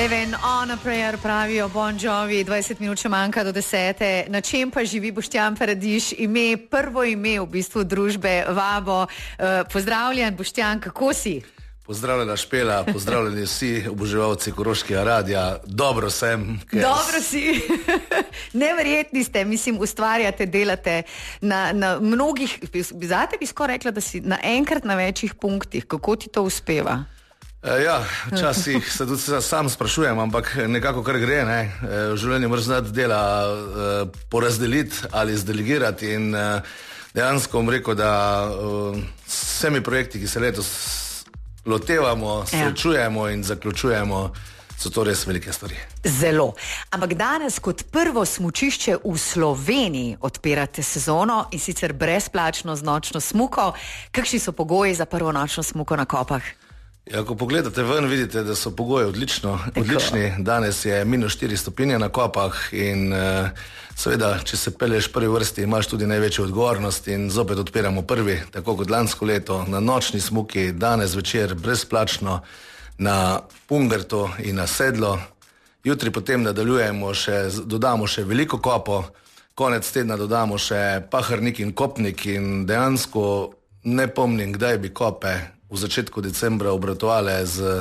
Living on a prayer, pravijo Bon Jovi, 20 minut še manjka do 10. Na čem pa živi Boštjan Paradiž, prvo ime v bistvu družbe Vabo. Pozdravljen, Boštjan, kako si? Pozdravljena Špela, pozdravljeni vsi oboževalci Koroškega radia. Dobro sem. Dobro si. Neverjetni ste, mislim, ustvarjate, delate na mnogih, zate bi skoraj rekla, da si naenkrat na večjih punktih. Kako ti to uspeva? Ja, včasih se tudi sam sprašujem, ampak nekako kar gre, ne. V življenju moraš znati dela porazdeliti ali zdelegirati in dejansko bom rekel, da vsemi projekti, ki se letos lotevamo, srečujemo in zaključujemo, so to res velike stvari. Zelo. Ampak danes kot prvo smučišče v Sloveniji odpirate sezono in sicer brezplačno z nočno smuko. Kakšni so pogoji za prvo nočno smuko na Kopah? Ja, ko pogledate ven, vidite, da so pogoji odlični. Danes je -4 stopinje na Kopah in seveda, če se pelješ prvi vrsti, imaš tudi največjo odgovornost in zopet odpiramo prvi, tako kot lansko leto, na nočni smuki, danes večer brezplačno na Pungartu in na Sedlo. Jutri potem nadaljujemo dodamo še Veliko Kopo, konec tedna dodamo še Pahrnik in Kopnik in dejansko ne pomnim, kdaj bi Kope v začetku decembra obratovale z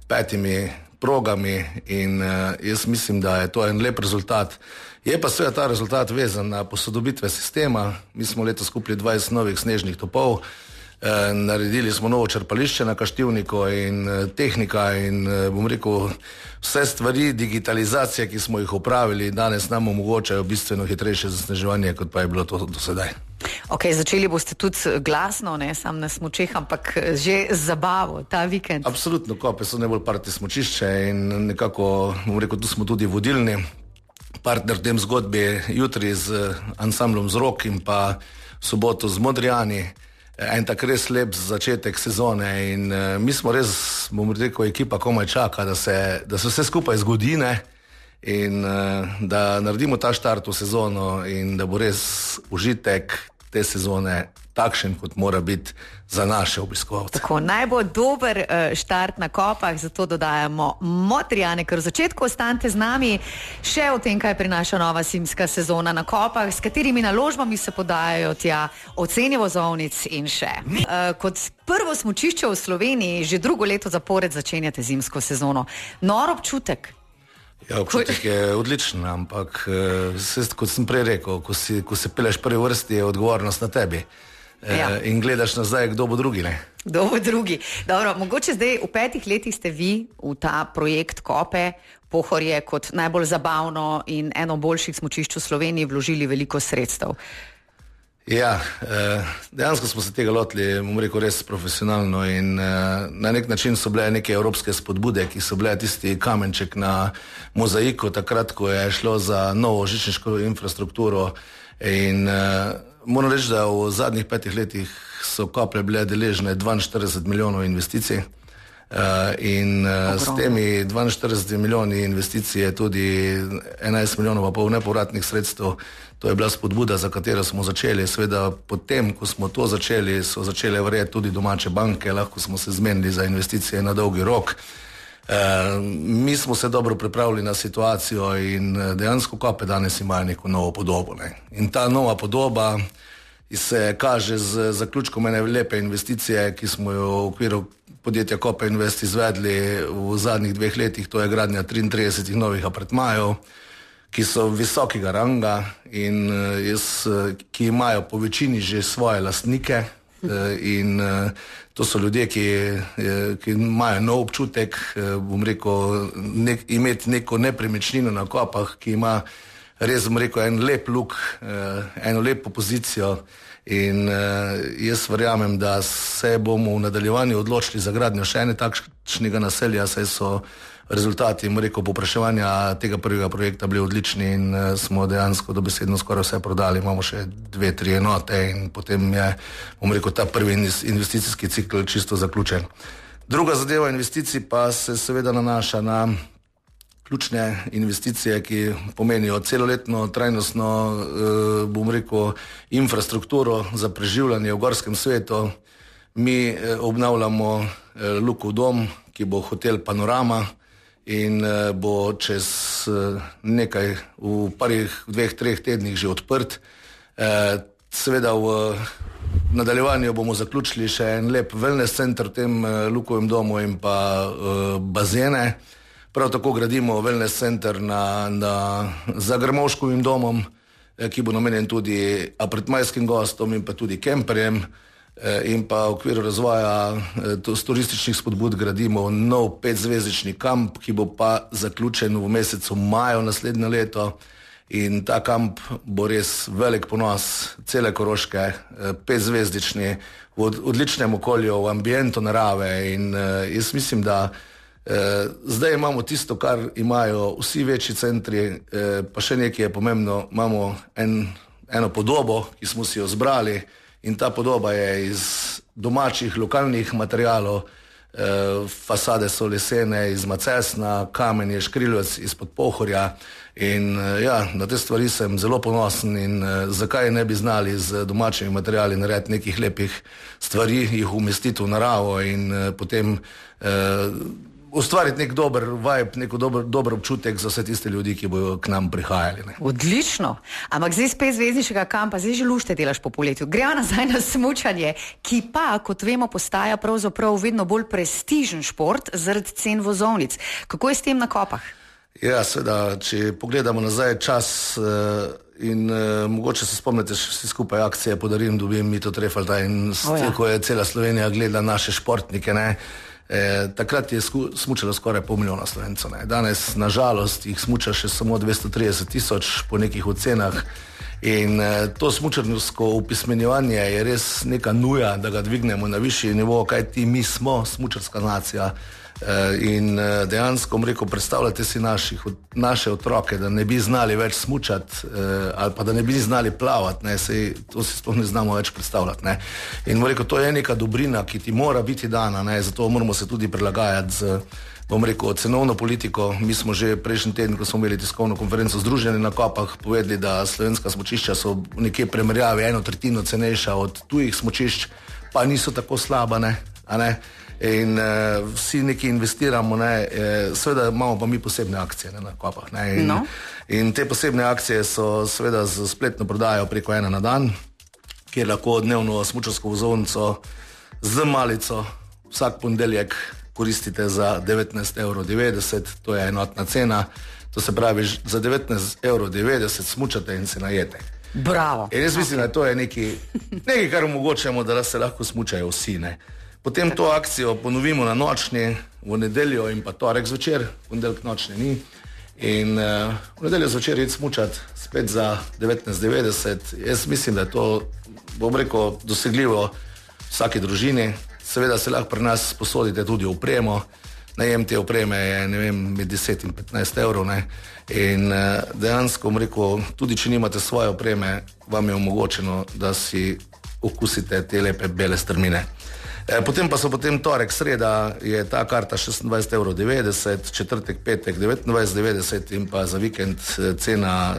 5 progami in jaz mislim, da je to en lep rezultat. Je pa seveda ta rezultat vezan na posodobitve sistema. Mi smo letos kupili 20 novih snežnih topov, naredili smo novo črpališče na Kaštivniku in tehnika in bom rekel, vse stvari, digitalizacije, ki smo jih opravili, danes nam omogočajo bistveno hitrejše zasneževanje, kot pa je bilo to do sedaj. Ok, začeli boste tudi glasno, ne sam na smučeh, ampak že z zabavo ta vikend. Absolutno, Kope so najbolj party smučišče in nekako, bom rekel, tu smo tudi vodilni partner v tem zgodbi, jutri z ansamblom Zrok in pa v soboto z Modrijani. En tak res lep začetek sezone in mi smo res, bom rekel, ekipa komaj čaka, da se vse skupaj zgodi, ne? In da naredimo ta štart v sezono in da bo res užitek te sezone takšen, kot mora biti za naše obiskovalce. Tako, naj bo dober štart na Kopah, zato dodajamo Modrijane, ker v začetku ostanite z nami še o tem, kaj prinaša nova zimska sezona na Kopah, s katerimi naložbami se podajajo tja, oceni vozovnic in še. Kot prvo smučišče v Sloveniji že drugo leto zapored začenjate zimsko sezono. Nor občutek? Ja, občutek je odličen, ampak kot sem prej rekel, ko se peleš prvi vrsti, je odgovornost na tebi. In gledaš nazaj, kdo bo drugi, ne? Kdo bo drugi. Dobro, mogoče zdaj v 5 letih ste vi v ta projekt Kope, Pohorje, kot najbolj zabavno in eno boljših smučišč v Sloveniji vložili veliko sredstev. Ja, dejansko smo se tega lotili, bom rekel, res profesionalno in na nek način so bile neke evropske spodbude, ki so bile tisti kamenček na mozaiku, takrat, ko je šlo za novo žičniško infrastrukturo in moram reči, da v zadnjih 5 letih so Kople bile deležne 42 milijonov investicij in s temi 42 milijoni investicij je tudi 11 milijonov pa pol nepovratnih sredstev. To je bila spodbuda, za katero smo začeli. Seveda potem, ko smo to začeli, so začele verjeti tudi domače banke, lahko smo se zmenili za investicije na dolgi rok. Mi smo se dobro pripravili na situacijo in dejansko Kope danes imajo neko novo podobo, ne? In ta nova podoba se kaže z zaključkom ene lepe investicije, ki smo jo v okviru podjetja Kope Invest izvedli v zadnjih 2 letih, to je gradnja 33 novih apartmajev, ki so visokega ranga in ki imajo po večini že svoje lastnike in to so ljudje, ki imajo nov občutek, bom rekel, imeti neko nepremičnino na Kopah, ki ima res, bom rekel, en lep luk, eno lepo pozicijo in jaz verjamem, da se bomo v nadaljevanju odločili za gradnjo še ene takšnega naselja, saj so rezultati, bom rekel, povpraševanja tega prvega projekta bili odlični in smo dejansko dobesedno skoraj vse prodali. Imamo še 2-3 enote in potem je, bom rekel, ta prvi investicijski cikl čisto zaključen. Druga zadeva investicij pa se seveda nanaša na ključne investicije, ki pomenijo celoletno trajnostno, bom rekel, infrastrukturo za preživljanje v gorskem svetu. Mi obnavljamo Lukov dom, ki bo hotel Panorama in bo čez nekaj, v prvih 2-3 tednih že odprt. Seveda v nadaljevanju bomo zaključili še en lep wellness center v tem Lukovem domu in pa bazene. Prav tako gradimo wellness center za Grmovškovim domom, ki bo namenjen tudi apartmajskim gostom in pa tudi kemperjem. In pa v okviru razvoja turističnih spodbud gradimo nov 5-zvezdični kamp, ki bo pa zaključen v mesecu maju naslednje leto. In ta kamp bo res velik ponos cele Koroške, 5-zvezdični, v odličnem okolju, v ambientu narave. In jaz mislim, da zdaj imamo tisto, kar imajo vsi večji centri, pa še nekaj je pomembno, imamo eno podobo, ki smo si jo zbrali, in ta podoba je iz domačih, lokalnih materialov, fasade so lesene, iz macesna, kamen je škrilovec izpod Pohorja. In ja, na te stvari sem zelo ponosen in zakaj ne bi znali z domačimi materiali narediti nekih lepih stvari, jih umestiti v naravo in potem ustvariti nek dober vibe, nek dober občutek za vse tiste ljudi, ki bojo k nam prihajali. Ne. Odlično. Ampak zdaj 5-zvezdičnega kampa, zdaj že lušte delaš po poletju. Gremo nazaj na smučanje, ki pa, kot vemo, postaja pravzaprav vedno bolj prestižen šport zaradi cen vozovnic. Kako je s tem na Kopah? Ja, seveda, če pogledamo nazaj čas in mogoče se spomnite vsi skupaj akcije Podarim, dobim Mito Trefalta in ko je cela Slovenija gleda naše športnike, ne. Takrat je smučalo skoraj 500 000 Slovencev. Danes, nažalost, jih smuča še samo 230 000 po nekih ocenah. In to smučarsko upismenjevanje je res neka nuja, da ga dvignemo na višji nivo, kajti mi smo smučarska nacija. In dejansko, rekel, predstavljate si naše otroke, da ne bi znali več smučati ali pa da ne bi znali plavati, ne, to si sploh ne znamo več predstavljati. Ne. In rekel, to je neka dobrina, ki ti mora biti dana, ne, zato moramo se tudi prilagajati z, rekel, cenovno politiko. Mi smo že prejšnji teden, ko smo imeli tiskovno konferenco Združenja na Kopah, povedali, da slovenska smučišča so nekje primerjavi 1/3 cenejša od tujih smučišč, pa niso tako slaba, ne, a ne. In vsi nekaj investiramo, ne, seveda imamo pa mi posebne akcije, ne, na Kopah. Ne, in te posebne akcije so seveda z spletno prodajo preko 1 na dan, kjer lahko dnevno smučarsko vozovnico z malico vsak ponedeljek koristite za 19,90 €, to je enotna cena, to se pravi, za 19,90 € smučate in se najete. Bravo. In jaz mislim, da to je nekaj, kar omogočamo, da se lahko smučajo vsi, ne. Potem to akcijo ponovimo na nočni, v nedeljo in pa torek zvečer, ponedeljek nočne ni. In v nedeljo zvečer iti smučati spet za 19,90 €. Jaz mislim, da je to, rekel, dosegljivo vsaki družini. Seveda se lahko pri nas posodite tudi opremo. Najem te opreme je, ne vem, med 10 in 15 €, ne. In dejansko, rekel, tudi če nimate svoje opreme, vam je omogočeno, da si okusite te lepe bele strmine. Potem pa so torek, sreda je ta karta 26,90 €, četrtek, petek 29,90 € in pa za vikend cena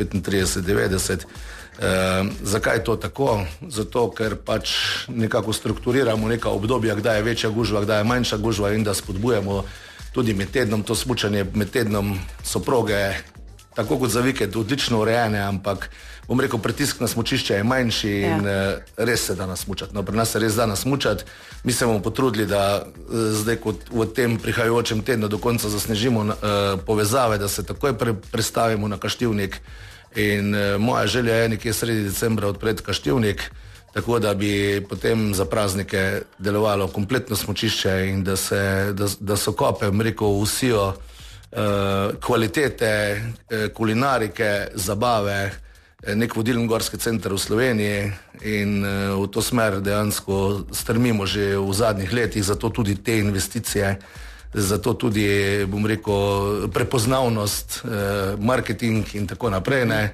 35,90 €. Zakaj je to tako? Zato, ker pač nekako strukturiramo neka obdobja, kdaj je večja gužva, kdaj je manjša gužva in da spodbujamo tudi med tednom to smučanje. Med tednom so proge, tako kot za vikend, odlično urejene, ampak rekel, pritisk na smučišče je manjši in res se da nasmučati. No, pri nas se res da nasmučati. Mi se bomo potrudili, da zdaj kot v tem prihajajočem tednu do konca zasnežimo povezave, da se takoj prestavimo na Kaštivnik. In moja želja je nekje sredi decembra odpreti Kaštivnik, tako da bi potem za praznike delovalo kompletno smučišče in da so Kope, rekel, vsijo kvalitete, kulinarike, zabave, nek vodilni gorski center v Sloveniji in v to smer dejansko strmimo že v zadnjih letih, zato tudi te investicije, zato tudi, rekel, prepoznavnost, marketing in tako naprej, ne.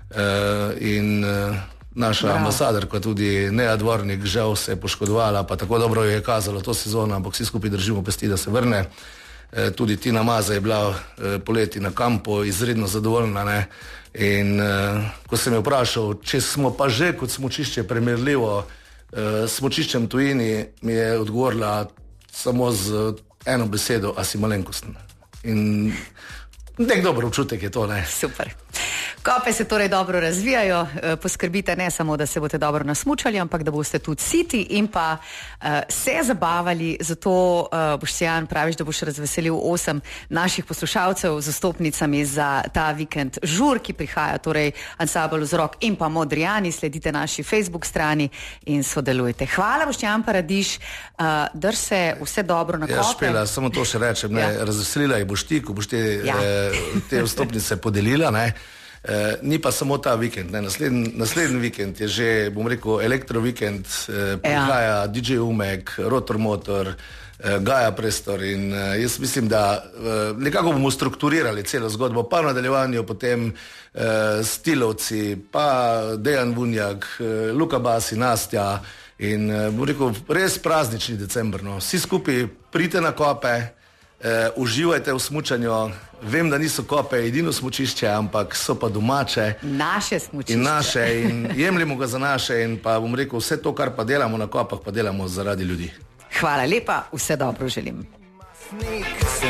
In naša ambasadorka, tudi Neja Dvornik, žal se je poškodovala, pa tako dobro je kazalo to sezono, ampak vsi skupaj držimo pesti, da se vrne. Tudi Tina Maze je bila poleti na kampu izredno zadovoljna, ne. In ko sem jo vprašal, če smo pa že kot smučišče primerljivo smučiščem tujini, mi je odgovorila samo z eno besedo, a si malenkosten. In nek dober občutek je to, ne? Super. Kope se torej dobro razvijajo, poskrbite ne samo, da se boste dobro nasmučali, ampak da boste tudi siti in pa se zabavali. Zato, Boštjan, praviš, da boš razveselil 8 naših poslušalcev z vstopnicami za ta vikend žur, ki prihaja, torej Ansambel Vzrok in pa Modrijani. Sledite naši Facebook strani in sodelujte. Hvala, Boštjan Paradiž, drž se, vse dobro na Kope. Ja, Špela, samo to še rečem, ne, razveselila je boš ti, ko boš te vstopnice podelila, ne. Ni pa samo ta vikend, ne. Naslednji vikend je že, bom rekel, elektro vikend, prihaja DJ Umek, Rotor Motor, Gaja Prestor in jaz mislim, da nekako bomo strukturirali celo zgodbo, pa v nadaljevanju potem Stilovci, pa Dejan Vunjak, Luka Basi, Nastja in bom rekel, res praznični december, no. Vsi skupaj pridite na Kope, uživajte v smučanju. Vem, da niso Kope edino smučišče, ampak so pa domače. Naše smučišče. In naše, in jemljimo ga za naše in pa bom rekel, vse to, kar pa delamo na Kopah, pa delamo zaradi ljudi. Hvala lepa, vse dobro želim.